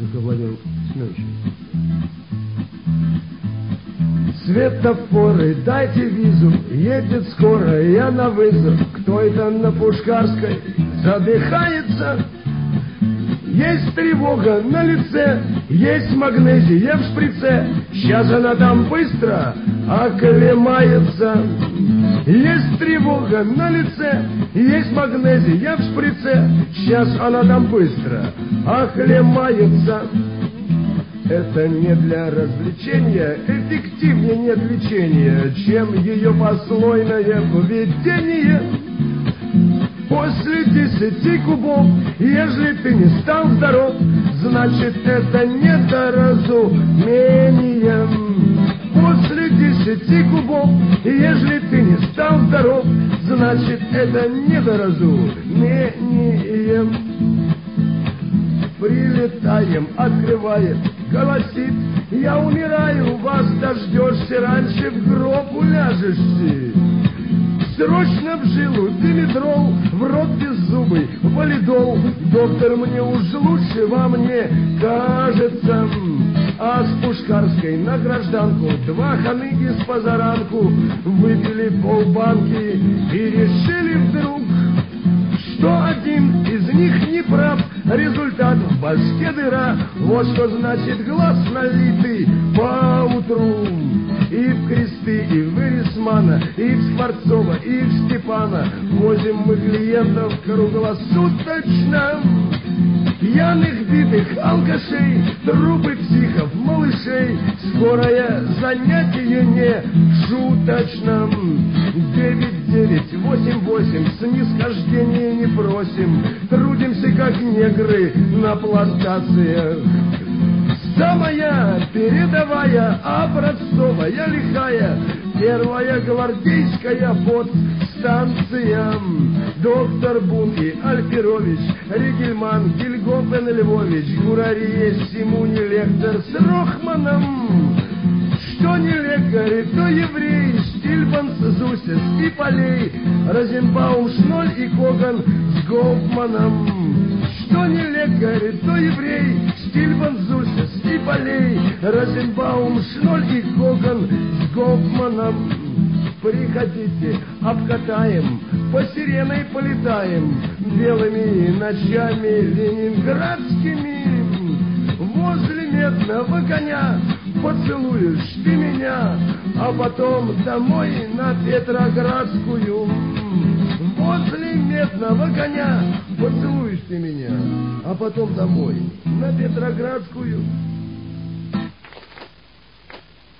Только Владимир Семенович. Светофоры, дайте визу, едет скоро, я на вызов. Кто это на Пушкарской задыхается? Есть тревога на лице, есть магнезия в шприце. Сейчас она там быстро оклемается. Есть тревога на лице, есть магнезия в шприце. Сейчас она там быстро оклемается. Это не для развлечения, эффективнее нет лечения, чем ее послойное поведение. После 10 кубов, ежели ты не стал здоров, значит это недоразумение. После 10 кубов, ежели ты не стал здоров, значит это недоразумение. Прилетаем, открывает, голосит: я умираю, вас дождешься, раньше в гроб уляжешь. Срочно в жилу димедрол, в рот беззубый валидол. Доктор, мне уж лучше, во мне кажется. А с Пушкарской на гражданку 2 ханыги с позаранку выпили полбанки и решили вдруг, что один из них не прав. Результат в башке дыра. Вот что значит глаз налитый поутру. И в Кресты, и в Ирисмана, и в Скворцова, и в Степана возим мы клиентов круглосуточно. Пьяных, битых, алкашей, трупы психов, малышей. Скорое занятие не шуточно. 9-9-8-8, снисхождения не просим. Трудимся, как негры на плантациях. Самая передовая, образцовая, лихая, 1-я гвардейская подстанция. Доктор Бун и Альферович, Ригельман, Гильгофен Львович, Гурария, Симуни, Лектор с Рохманом. Что не лекарь, то еврей, Штильбан, Зусис и Полей, Розенбаум, Шноль и Коган с Гофманом. Что не лекарь, то еврей, Штильбан, Зусис и Полей, Розенбаум, Шноль и Коган с Гофманом. Приходите, обкатаем, по сиреной полетаем, белыми ночами ленинградскими. Возле медного коня поцелуешь ты меня, а потом домой на Петроградскую. Возле медного коня поцелуешь ты меня, а потом домой на Петроградскую.